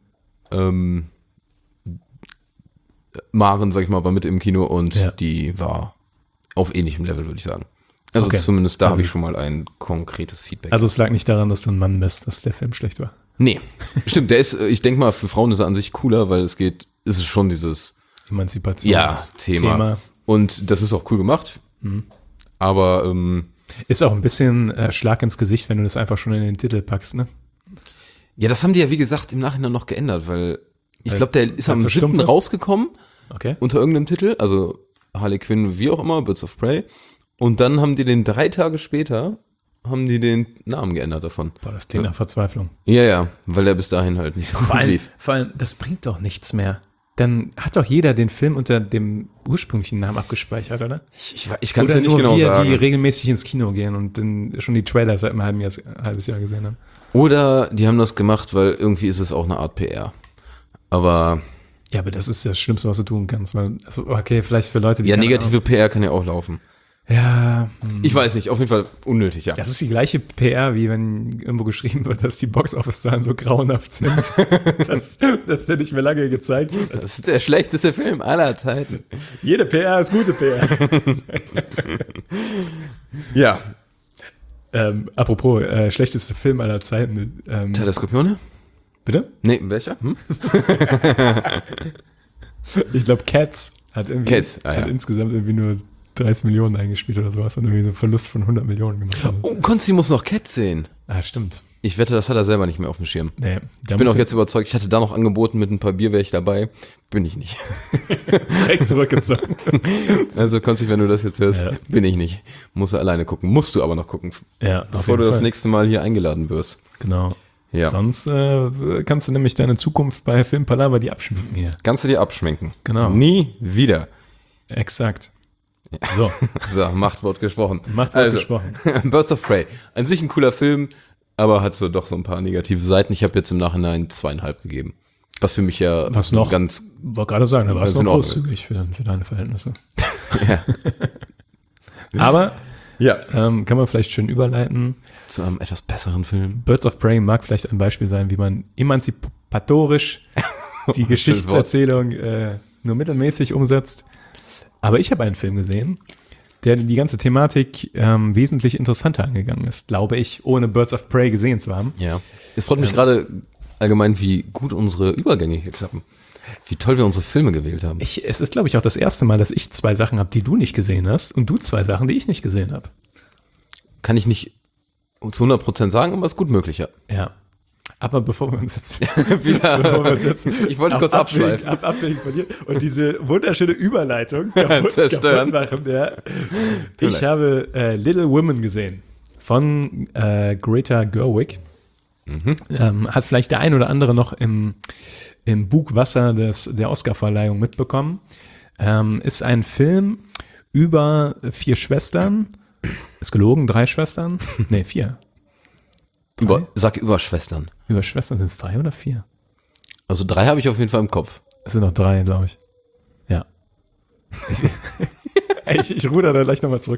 Maren, sag ich mal, war mit im Kino und Ja. die war auf ähnlichem Level, würde ich sagen. Also Okay. zumindest da Also- habe ich schon mal ein konkretes Feedback. Also es lag nicht daran, dass du ein Mann bist, dass der Film schlecht war. Nee, stimmt, der ist, ich denke mal, für Frauen ist er an sich cooler, weil es ist schon dieses Emanzipationsthema. Und das ist auch cool gemacht. Aber Ist auch ein bisschen Schlag ins Gesicht, wenn du das einfach schon in den Titel packst, ne? ja, das haben die ja, wie gesagt, im Nachhinein noch geändert, weil ich Weil- glaube, der ist am weil's so 7. stumpf ist? rausgekommen Okay. unter irgendeinem Titel, also Harley Quinn, wie auch immer, Birds of Prey. Und dann haben die den 3 Tage später, haben die den Namen geändert davon. Boah, das klingt nach Verzweiflung. Ja, weil der bis dahin halt nicht so gut lief. Vor allem, das bringt doch nichts mehr. Dann hat doch jeder den Film unter dem ursprünglichen Namen abgespeichert, oder? Ich kann es Oder ja nicht nur genau wir, sagen. die regelmäßig ins Kino gehen und dann schon die Trailer seit einem halbes Jahr gesehen haben. Oder die haben das gemacht, weil irgendwie ist es auch eine Art PR. Aber Ja, aber das ist das Schlimmste, was du tun kannst. Weil, also, okay, vielleicht für Leute, die ja, keine negative PR kann ja auch laufen. Ahnung- Ja, Ich weiß nicht, auf jeden Fall unnötig, ja. das ist die gleiche PR, wie wenn irgendwo geschrieben wird, dass die Box-Office-Zahlen so grauenhaft sind, dass der nicht mehr lange gezeigt wird. Das ist der schlechteste Film aller Zeiten. Jede PR ist gute PR. Ja. Apropos, schlechteste Film aller Zeiten. Teil der Skorpione? Bitte? Nee, welcher? Ich glaube, Cats hat irgendwie Cats, ah, ja. hat insgesamt irgendwie nur 30 Millionen eingespielt oder sowas und irgendwie so einen Verlust von 100 Millionen gemacht. Oh, Konsti muss noch Cats sehen. Ah, stimmt. Ich wette, das hat er selber nicht mehr auf dem Schirm. Nee, Ich bin auch jetzt überzeugt, ich hatte da noch angeboten, mit ein paar Bier wäre ich dabei. Bin ich nicht. direkt zurückgezogen. Also Konsti, wenn du das jetzt hörst, Ja. bin ich nicht. Muss er alleine gucken. Musst du aber noch gucken, Ja, bevor du das nächste Mal hier eingeladen wirst. Genau. Ja. Sonst kannst du nämlich deine Zukunft bei Filmpalava die abschminken hier. Kannst du dir abschminken. Genau. Nie wieder. Exakt. So, So, Machtwort gesprochen. Machtwort gesprochen. Birds of Prey. An sich ein cooler Film, aber hat so doch so ein paar negative Seiten. Ich habe jetzt im Nachhinein 2,5 gegeben. Was für mich ja Was noch? ganz wollte gerade sagen, da warst Ganz du in noch Ordnung. großzügig für deine Verhältnisse. ja. Aber ja. kann man vielleicht schön überleiten. Zu einem etwas besseren Film. Birds of Prey mag vielleicht ein Beispiel sein, wie man emanzipatorisch die Geschichtserzählung nur mittelmäßig umsetzt. Aber ich habe einen Film gesehen, der die ganze Thematik wesentlich interessanter angegangen ist, glaube ich, ohne Birds of Prey gesehen zu haben. Ja. Es freut mich gerade allgemein, wie gut unsere Übergänge hier klappen. Wie toll wir unsere Filme gewählt haben. Es ist, glaube ich, auch das erste Mal, dass ich 2 Sachen habe, die du nicht gesehen hast und du 2 Sachen, die ich nicht gesehen habe. Kann ich nicht zu 100% sagen, aber ist gut möglich, ja. Ja. Aber bevor wir uns jetzt Bevor wir uns jetzt- Ich wollte kurz abschweifen. Abwägen von dir und diese wunderschöne Überleitung kaputt Zerstören. machen. Ja. Ich habe Little Women gesehen von Greta Gerwig. Hat vielleicht der ein oder andere noch im Bugwasser der Oscarverleihung mitbekommen. Ist ein Film über 4 Schwestern. Ist gelogen, 3 Schwestern? Nee, 4. Sag über Schwestern. Über Schwestern sind es 3 oder 4? Also 3 habe ich auf jeden Fall im Kopf. Es sind noch 3, glaube ich. Ja. Ich ruder da gleich nochmal zurück.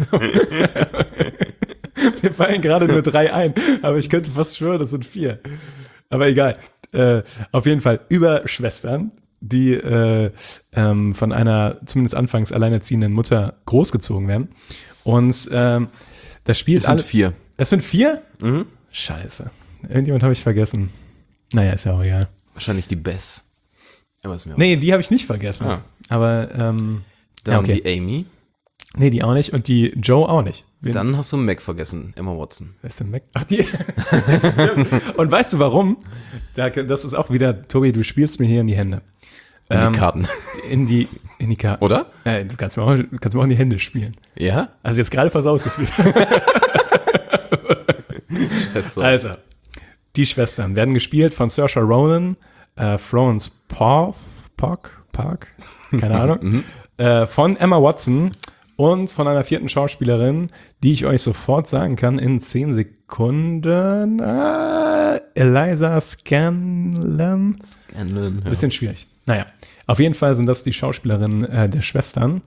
Mir fallen gerade nur 3 ein, aber ich könnte fast schwören, das sind 4. Aber egal. Auf jeden Fall über Schwestern, die von einer zumindest anfangs alleinerziehenden Mutter großgezogen werden. Und das Spiel Es sind 4. Es sind 4? Scheiße. Irgendjemand habe ich vergessen. Naja, ist ja auch egal. Wahrscheinlich die Bess. Aber ist mir auch. Nee, die habe ich nicht vergessen. Ah. Aber, Dann ja, okay. die Amy. Nee, die auch nicht. Und die Joe auch nicht. Dann hast du Mac vergessen, Emma Watson. Wer ist denn Mac? Ach, die. Und weißt du warum? Das ist auch wieder, Tobi, du spielst mir hier in die Hände. In die Karten. In die Karten. Oder? Du kannst mir auch in die Hände spielen. Ja? Also jetzt gerade versaust du es wieder. Also, die Schwestern werden gespielt von Saoirse Ronan, Florence Park, keine Ahnung, von Emma Watson und von einer 4. Schauspielerin, die ich euch sofort sagen kann in 10 Sekunden. Eliza Scanlon. Bisschen schwierig. Naja, auf jeden Fall sind das die Schauspielerinnen der Schwestern.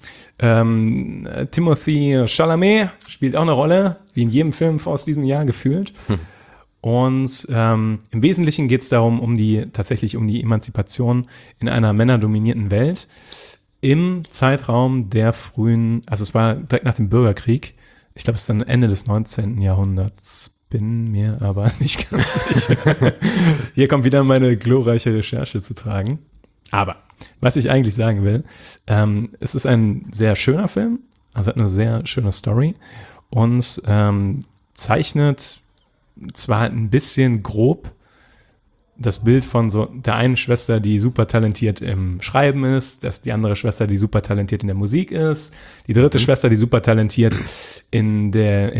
Timothée Chalamet spielt auch eine Rolle, wie in jedem Film aus diesem Jahr gefühlt. Und im Wesentlichen geht es darum, tatsächlich um die Emanzipation in einer männerdominierten Welt im Zeitraum der frühen, also es war direkt nach dem Bürgerkrieg, ich glaube, es ist dann Ende des 19. Jahrhunderts, bin mir aber nicht ganz sicher. Hier kommt wieder meine glorreiche Recherche zu tragen. Aber was ich eigentlich sagen will, es ist ein sehr schöner Film, also hat eine sehr schöne Story und zeichnet zwar ein bisschen grob das Bild von so der einen Schwester, die super talentiert im Schreiben ist, dass die andere Schwester, die super talentiert in der Musik ist, die dritte Schwester, die super talentiert im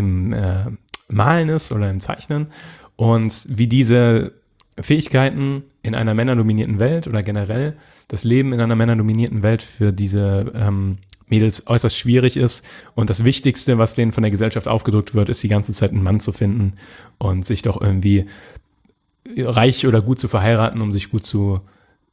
Malen ist oder im Zeichnen und wie diese Fähigkeiten in einer männerdominierten Welt oder generell das Leben in einer männerdominierten Welt für diese Mädels äußerst schwierig ist und das Wichtigste, was denen von der Gesellschaft aufgedrückt wird, ist die ganze Zeit einen Mann zu finden und sich doch irgendwie reich oder gut zu verheiraten, um sich gut zu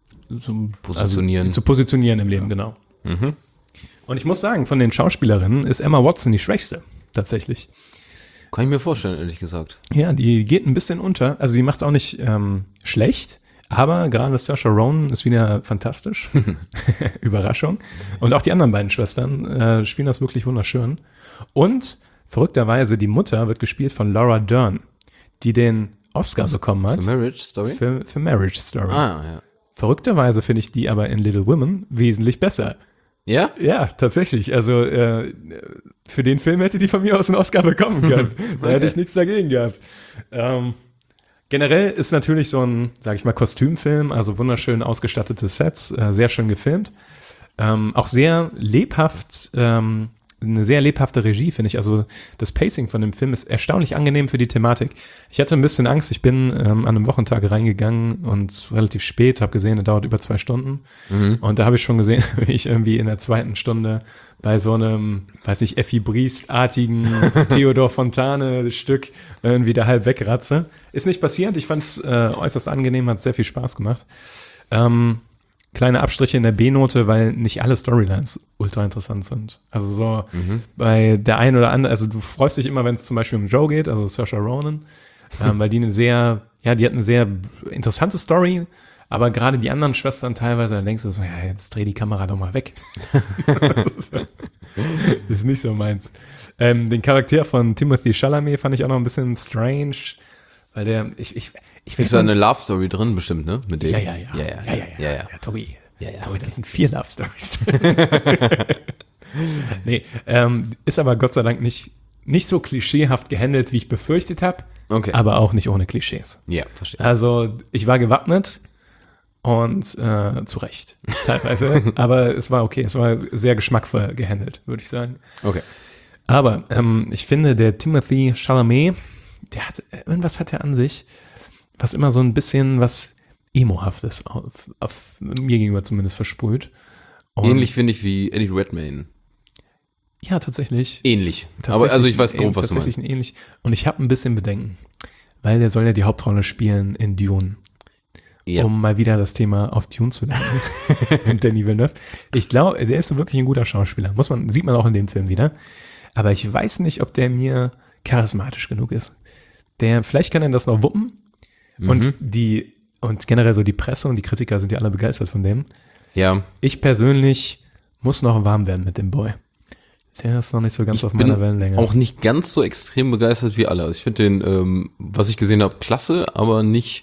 positionieren im Leben, genau. Mhm. Und ich muss sagen, von den Schauspielerinnen ist Emma Watson die schwächste, tatsächlich. Kann ich mir vorstellen, ehrlich gesagt. Ja, die geht ein bisschen unter. Also sie macht es auch nicht schlecht, aber gerade Saoirse Ronan ist wieder fantastisch. Überraschung. Und auch die anderen beiden Schwestern spielen das wirklich wunderschön. Und verrückterweise, die Mutter wird gespielt von Laura Dern, die den Oscar bekommen hat. Für Marriage Story? Für Marriage Story. Ah, ja. Verrückterweise finde ich die aber in Little Women wesentlich besser. Ja? Ja, tatsächlich. Also für den Film hätte die von mir aus einen Oscar bekommen können. Da hätte ich nichts dagegen gehabt. Generell ist natürlich so ein, sag ich mal, Kostümfilm, also wunderschön ausgestattete Sets, sehr schön gefilmt. Auch sehr lebhaft, eine sehr lebhafte Regie, finde ich. Also das Pacing von dem Film ist erstaunlich angenehm für die Thematik. Ich hatte ein bisschen Angst, ich bin an einem Wochentag reingegangen und relativ spät, habe gesehen, er dauert über 2 Stunden. Mhm. Und da habe ich schon gesehen, wie ich irgendwie in der 2. Stunde bei so einem, weiß nicht, Effi Briest-artigen Theodor Fontane-Stück irgendwie da halb wegratze. Ist nicht passiert, ich fand es äußerst angenehm, hat sehr viel Spaß gemacht. Kleine Abstriche in der B-Note, weil nicht alle Storylines ultra interessant sind. Also so bei der einen oder anderen, also du freust dich immer, wenn es zum Beispiel um Joe geht, also Saoirse Ronan, weil die die hat eine sehr interessante Story, aber gerade die anderen Schwestern teilweise, da denkst du so, ja, jetzt dreh die Kamera doch mal weg. Das ist nicht so meins. Den Charakter von Timothée Chalamet fand ich auch noch ein bisschen strange, weil der, ist da eine Love Story drin bestimmt, ne? Mit dem? Ja, Tobi, das sind 4 Love Stories. Nee, ist aber Gott sei Dank nicht so klischeehaft gehandelt, wie ich befürchtet habe, aber auch nicht ohne Klischees. Ja, verstehe. Also ich war gewappnet und zu Recht teilweise, aber es war okay, es war sehr geschmackvoll gehandelt, würde ich sagen. Okay. Aber ich finde, der Timothée Chalamet, irgendwas hat er an sich, was immer so ein bisschen was Emo-haftes auf mir gegenüber zumindest versprüht. Und ähnlich finde ich wie Eddie Redmayne. Ja, tatsächlich. Ähnlich. Aber also ich weiß grob, was du meinst. Tatsächlich ähnlich. Und ich habe ein bisschen Bedenken, weil der soll ja die Hauptrolle spielen in Dune. Ja. Um mal wieder das Thema auf Dune zu lernen. Und Denis Villeneuve. Ich glaube, der ist wirklich ein guter Schauspieler. Sieht man auch in dem Film wieder. Aber ich weiß nicht, ob der mir charismatisch genug ist. Vielleicht kann er das noch wuppen. Und generell so die Presse und die Kritiker sind ja alle begeistert von dem. Ja. Ich persönlich muss noch warm werden mit dem Boy. Der ist noch nicht so ganz auf meiner Wellenlänge. Auch nicht ganz so extrem begeistert wie alle. Also ich finde den, was ich gesehen habe, klasse, aber nicht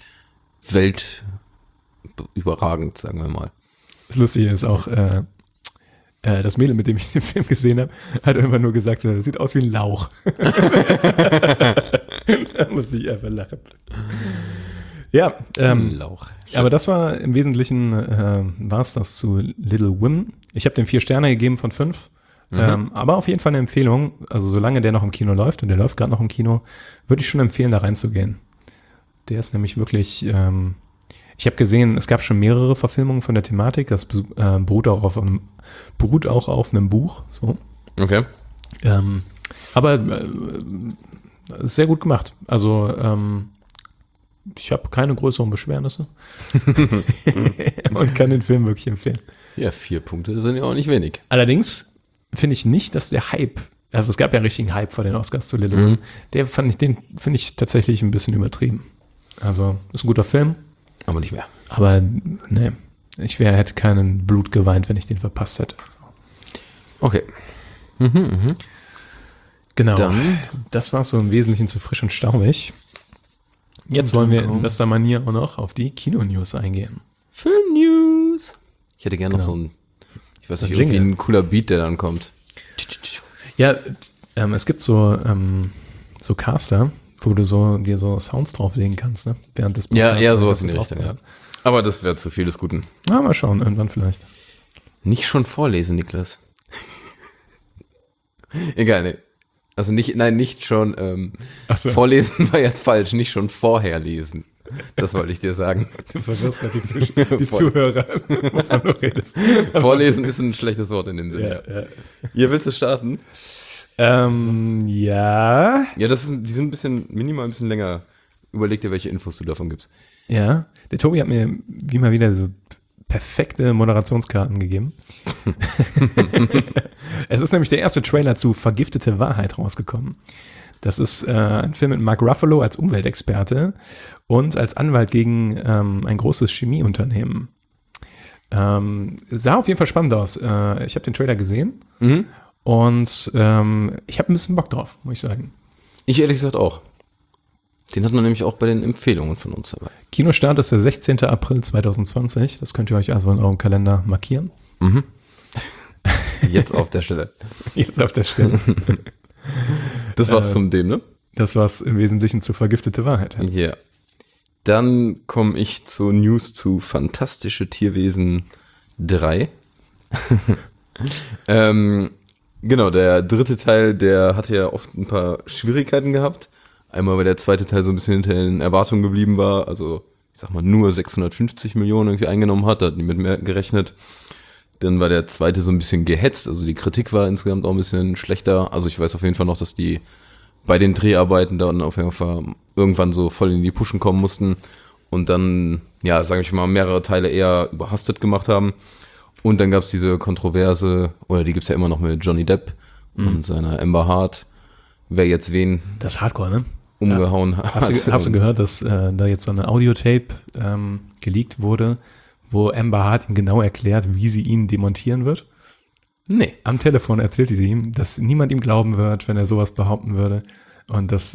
weltüberragend, sagen wir mal. Das Lustige ist auch, das Mädel, mit dem ich den Film gesehen habe, hat irgendwann nur gesagt, das sieht aus wie ein Lauch. Da muss ich einfach lachen. Ja, Lauch. aber das war im Wesentlichen, war es das zu Little Women. Ich habe dem 4 Sterne gegeben von 5. Aber auf jeden Fall eine Empfehlung. Also solange der noch im Kino läuft, und der läuft gerade noch im Kino, würde ich schon empfehlen, da reinzugehen. Der ist nämlich wirklich, ich habe gesehen, es gab schon mehrere Verfilmungen von der Thematik. Das beruht auch auf einem Buch. So. Okay. Aber sehr gut gemacht. Also ich habe keine größeren Beschwernisse und kann den Film wirklich empfehlen. Ja, 4 Punkte sind ja auch nicht wenig. Allerdings finde ich nicht, dass der Hype, also es gab ja einen richtigen Hype vor den Oscars zu Little Women, den finde ich tatsächlich ein bisschen übertrieben. Also ist ein guter Film, Aber nicht mehr. aber ne, hätte keinen Blut geweint, wenn ich den verpasst hätte. Okay. Genau, Dann- das war so im Wesentlichen zu frisch und staubig. Jetzt wollen wir in bester Manier auch noch auf die Kino-News eingehen. Film-News. Ich hätte gerne noch Genau. so ein, ich weiß So nicht, ein irgendwie Jingle. ein cooler Beat, der dann kommt. Ja, es gibt so Caster, wo du dir so Sounds drauflegen kannst, ne? Während des Ja, Podcasts, eher wenn sowas das in die drauf Richtung, ja. war. Aber das wäre zu viel des Guten. Na, mal schauen, irgendwann vielleicht. Nicht schon vorlesen, Niklas. Egal, nee. Also nicht schon, Ach so. vorlesen war jetzt falsch, nicht schon vorher lesen. Das wollte ich dir sagen. Du verwirrst gerade die Voll. Zuhörer, wovon du redest. Vorlesen ist ein schlechtes Wort in dem Sinne. Ja. Hier willst du starten? Ja. Ja, die sind minimal ein bisschen länger. Überleg dir, welche Infos du davon gibst. Ja. Der Tobi hat mir wie mal wieder so perfekte Moderationskarten gegeben. Es ist nämlich der erste Trailer zu Vergiftete Wahrheit rausgekommen. Das ist ein Film mit Mark Ruffalo als Umweltexperte und als Anwalt gegen ein großes Chemieunternehmen. Sah auf jeden Fall spannend aus. Ich habe den Trailer gesehen und ich habe ein bisschen Bock drauf, muss ich sagen. Ich ehrlich gesagt auch. Den hat man nämlich auch bei den Empfehlungen von uns dabei. Kinostart ist der 16. April 2020. Das könnt ihr euch also in eurem Kalender markieren. Jetzt auf der Stelle. Jetzt auf der Stelle. Das war's zum dem, ne? Das war's im Wesentlichen zu Vergiftete Wahrheit. Ja. Dann komme ich zu News zu Fantastische Tierwesen 3. Genau, der dritte Teil, der hatte ja oft ein paar Schwierigkeiten gehabt. Einmal, weil der zweite Teil so ein bisschen hinter den Erwartungen geblieben war. Also, ich sag mal, nur 650 Millionen irgendwie eingenommen hat. Da hat niemand mehr gerechnet. Dann war der zweite so ein bisschen gehetzt. Also, die Kritik war insgesamt auch ein bisschen schlechter. Also, ich weiß auf jeden Fall noch, dass die bei den Dreharbeiten dann auf jeden Fall irgendwann so voll in die Pushen kommen mussten. Und dann, ja, sage ich mal, mehrere Teile eher überhastet gemacht haben. Und dann gab es diese Kontroverse, oder die gibt's ja immer noch mit Johnny Depp und seiner Amber Heard, wer jetzt wen Das ist Hardcore, ne? umgehauen hat. Hast du gehört, dass da jetzt so eine Audiotape geleakt wurde, wo Amber Heard ihm genau erklärt, wie sie ihn demontieren wird? Nee. Am Telefon erzählte sie ihm, dass niemand ihm glauben wird, wenn er sowas behaupten würde. Und dass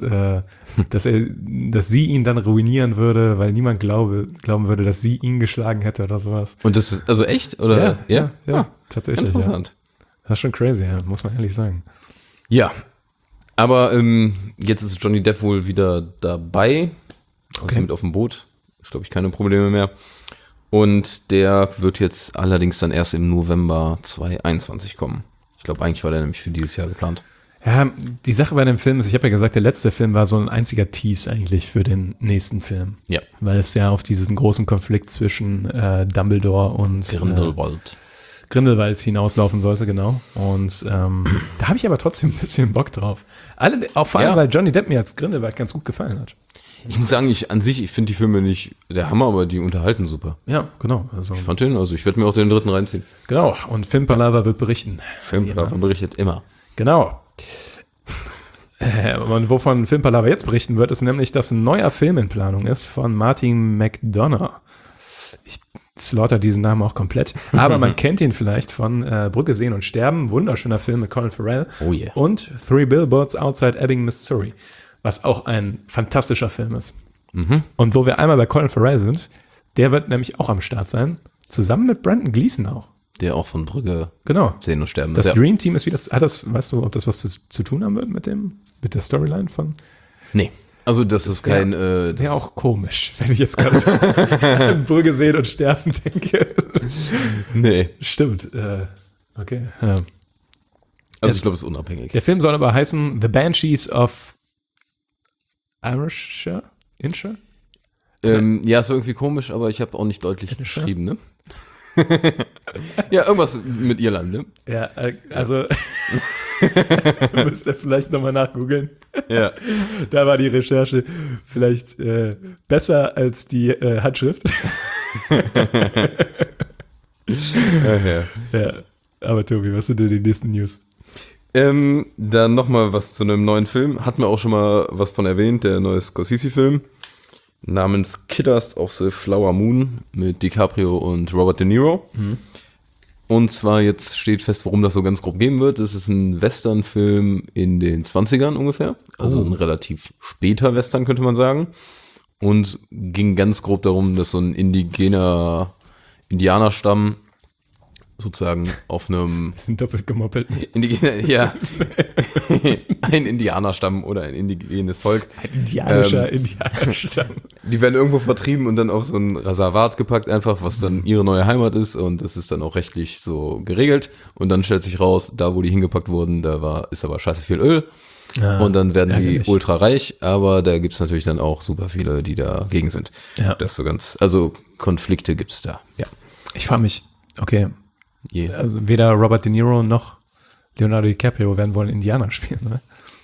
sie ihn dann ruinieren würde, weil niemand glauben würde, dass sie ihn geschlagen hätte oder sowas. Und das ist, also echt? Oder? Ja, Ah, tatsächlich. interessant. Ja. Das ist schon crazy, ja, muss man ehrlich sagen. Ja. Aber jetzt ist Johnny Depp wohl wieder dabei. Also Okay. mit auf dem Boot. Ist, glaube ich, keine Probleme mehr. Und der wird jetzt allerdings dann erst im November 2021 kommen. Ich glaube, eigentlich war der nämlich für dieses Jahr geplant. Ja, die Sache bei dem Film ist, ich habe ja gesagt, der letzte Film war so ein einziger Tease eigentlich für den nächsten Film. Ja. Weil es ja auf diesen großen Konflikt zwischen Dumbledore und Grindelwald hinauslaufen sollte, genau. Und da habe ich aber trotzdem ein bisschen Bock drauf. Auch vor allem, Ja. weil Johnny Depp mir als Grindelwald ganz gut gefallen hat. Ich muss sagen, ich finde die Filme nicht der Hammer, aber die unterhalten super. Ja, genau. Also, Ich fand den, also ich werde mir auch den dritten reinziehen. genau. Und Filmpalava wird berichten. Filmverlauf berichtet immer. Genau. Und wovon Filmpalava jetzt berichten wird, ist nämlich, dass ein neuer Film in Planung ist von Martin McDonagh. Ich slaughter diesen Namen auch komplett. Aber man kennt ihn vielleicht von Brücke sehen und sterben. Wunderschöner Film mit Colin Farrell. Oh yeah. Und Three Billboards Outside Ebbing, Missouri. Was auch ein fantastischer Film ist. Und wo wir einmal bei Colin Farrell sind, der wird nämlich auch am Start sein. Zusammen mit Brandon Gleeson auch. Der auch von Brügge Genau. sehen und sterben. Das ja. Dream Team ist wieder, weißt du, ob das was zu tun haben wird mit der Storyline von? Nee. Also das ist kein... Wäre auch komisch, wenn ich jetzt gerade an Brügge sehen und sterben denke. Nee. Stimmt. Okay. Ja. Also ich glaube, es ist unabhängig. Der Film soll aber heißen The Banshees of Inisherin? Ja, ist irgendwie komisch, aber ich habe auch nicht deutlich geschrieben, ne? Ja, irgendwas mit Irland, ne? Ja, also müsst ihr vielleicht nochmal nachgoogeln. Ja. Da war die Recherche vielleicht besser als die Handschrift. Ja. Ja, aber Tobi, was sind denn die nächsten News? Dann nochmal was zu einem neuen Film. Hatten wir auch schon mal was von erwähnt, der neue Scorsese-Film namens Killers of the Flower Moon mit DiCaprio und Robert De Niro. Und zwar jetzt steht fest, worum das so ganz grob gehen wird. Es ist ein Western-Film in den 20ern ungefähr. Also ein relativ später Western, könnte man sagen. Und ging ganz grob darum, dass so ein Indianerstamm sozusagen auf einem... Wir sind doppelt gemoppelt. Ja. Ein Indianerstamm oder ein indigenes Volk. Ein Indianerstamm. Die werden irgendwo vertrieben und dann auf so ein Reservat gepackt einfach, was dann ihre neue Heimat ist und das ist dann auch rechtlich so geregelt und dann stellt sich raus, da wo die hingepackt wurden, ist aber scheiße viel Öl und dann werden die ultra reich, aber da gibt's natürlich dann auch super viele, die dagegen sind. Ja. Das ist so also Konflikte gibt's da, ja. Ich frage mich, okay, also weder Robert De Niro noch Leonardo DiCaprio werden wohl Indianer spielen, ne?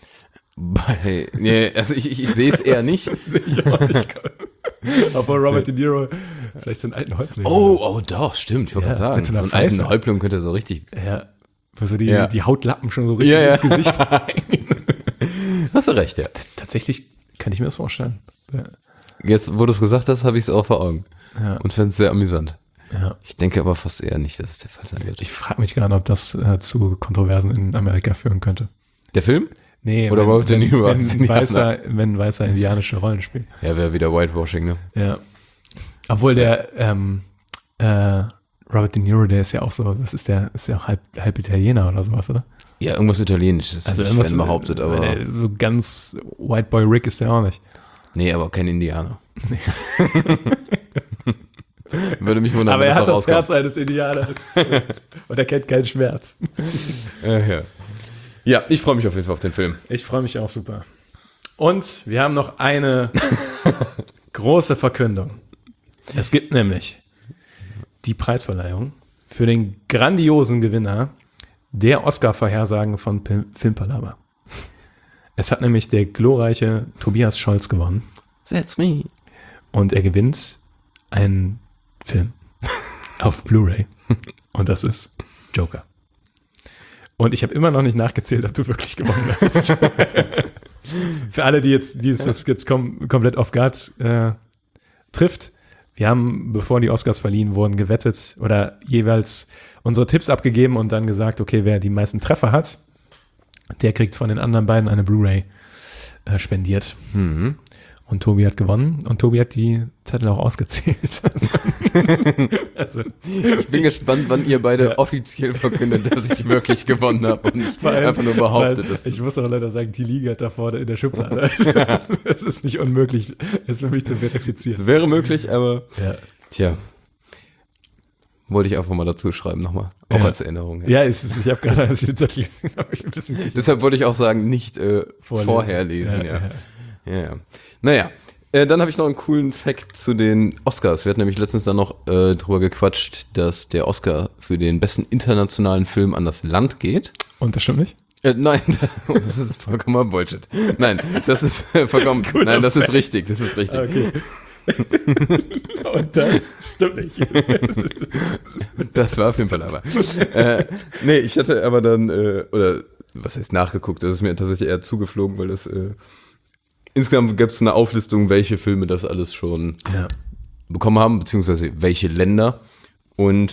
Nee, also ich sehe es eher nicht. Sehe ich auch nicht. Obwohl Robert De Niro vielleicht so einen alten Häuptling. Oh, doch, stimmt. Ich wollte gerade sagen, mit so einer einen alten Pfeife. Häuptling könnte er so richtig. Ja, wo so die Hautlappen schon so richtig ins Gesicht hängen. Hast du recht, ja. Tatsächlich kann ich mir das vorstellen. Jetzt, wo du es gesagt hast, habe ich es auch vor Augen. Ja. Und fände es sehr amüsant. Ja. Ich denke aber fast eher nicht, dass es der Fall sein wird. Ich frage mich gerade, ob das zu Kontroversen in Amerika führen könnte. Der Film? Nee, oder Robert De Niro wenn ein weißer indianische Rollen spielt. Ja, wäre wieder Whitewashing, ne? Ja. Obwohl der Robert De Niro, der ist ja auch so, ist ja auch halb Italiener oder sowas, oder? Ja, irgendwas Italienisches, also irgendwas behauptet, aber... So ganz White Boy Rick ist der auch nicht. Nee, aber kein Indianer. Würde mich wundern, aber wenn er hat das rauskommt. Herz eines Indianers und er kennt keinen Schmerz. Ja, ich freue mich auf jeden Fall auf den Film. Ich freue mich auch super. Und wir haben noch eine große Verkündung. Es gibt nämlich die Preisverleihung für den grandiosen Gewinner der Oscar-Vorhersagen von Filmpalava. Es hat nämlich der glorreiche Tobias Scholz gewonnen. That's me. Und er gewinnt einen Film auf Blu-ray. Und das ist Joker. Und ich habe immer noch nicht nachgezählt, ob du wirklich gewonnen hast. Für alle, die es jetzt komplett off guard trifft, wir haben, bevor die Oscars verliehen wurden, gewettet oder jeweils unsere Tipps abgegeben und dann gesagt, okay, wer die meisten Treffer hat, der kriegt von den anderen beiden eine Blu-ray spendiert. Mhm. Und Tobi hat gewonnen und Tobi hat die Zettel auch ausgezählt. Also, ich bin gespannt, wann ihr beide offiziell verkündet, dass ich wirklich gewonnen habe und nicht einfach nur behauptet. Dass ich muss auch leider sagen, die liegt da vorne in der Schublade. Also, es ist nicht unmöglich, es für mich zu verifizieren. Wäre möglich, aber tja. Wollte ich einfach mal dazu schreiben nochmal. Auch als Erinnerung. Ja, ich habe gerade als den Zettel gelesen, ein bisschen. Deshalb wollte ich auch sagen, nicht vorher lesen. Ja. Naja, dann habe ich noch einen coolen Fact zu den Oscars. Wir hatten nämlich letztens dann noch drüber gequatscht, dass der Oscar für den besten internationalen Film an das Land geht. Und das stimmt nicht? Nein, das ist vollkommen Bullshit. Nein, das ist vollkommen, nein, das ist richtig, Okay. Und das stimmt nicht. Das war auf jeden Fall aber. Nee, ich hatte aber dann, oder was heißt nachgeguckt, das ist mir tatsächlich eher zugeflogen, weil das insgesamt gab es eine Auflistung, welche Filme das alles schon bekommen haben, beziehungsweise welche Länder. Und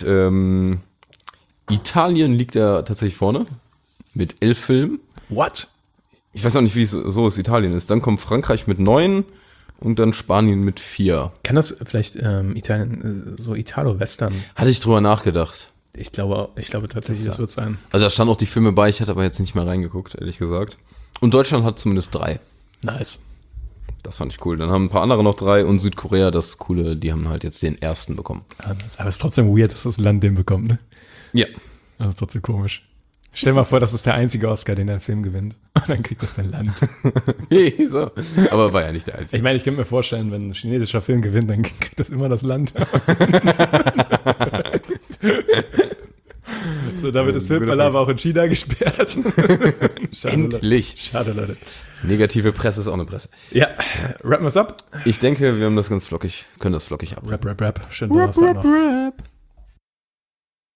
Italien liegt da tatsächlich vorne mit 11 Filmen. What? Ich weiß auch nicht, wie es so ist, Italien ist. Dann kommt Frankreich mit 9 und dann Spanien mit 4. Kann das vielleicht Italien, so Italo-Western? Hatte ich drüber nachgedacht. Ich glaube tatsächlich, das wird sein. Also da standen auch die Filme bei, ich hatte aber jetzt nicht mehr reingeguckt, ehrlich gesagt. Und Deutschland hat zumindest 3. Nice. Das fand ich cool. Dann haben ein paar andere noch 3 und Südkorea, das Coole, die haben halt jetzt den ersten bekommen. Aber es ist trotzdem weird, dass das Land den bekommt, ne? Ja. Das ist trotzdem komisch. Stell dir mal vor, das ist der einzige Oscar, den ein Film gewinnt. Und dann kriegt das dein Land. So. Aber war ja nicht der einzige. Ich meine, ich könnte mir vorstellen, wenn ein chinesischer Film gewinnt, dann kriegt das immer das Land. So, damit ist Filmpalava auch in China gesperrt. Schade, Endlich. Leute. Schade, Leute. Negative Presse ist auch eine Presse. Ja, rappen wir's ab. Ich denke, wir haben das ganz flockig, können das flockig ab. Rap. Schönen Donnerstag noch.